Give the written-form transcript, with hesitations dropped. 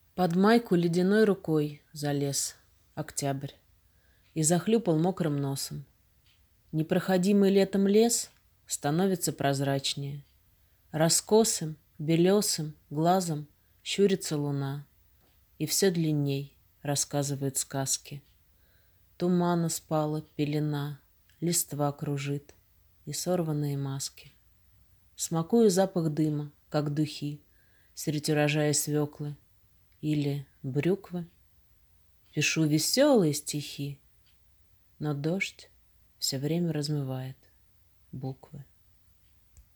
Под майку ледяной рукой залез октябрь и захлюпал мокрым носом. Непроходимый летом лес становится прозрачнее. Раскосым, белесым глазом щурится луна, и все длинней рассказывает сказки. Тумана спала пелена, листва кружит, и сорванные маски. Смакую запах дыма, как духи, средь урожая свеклы или брюквы. Пишу веселые стихи, но дождь все время размывает буквы.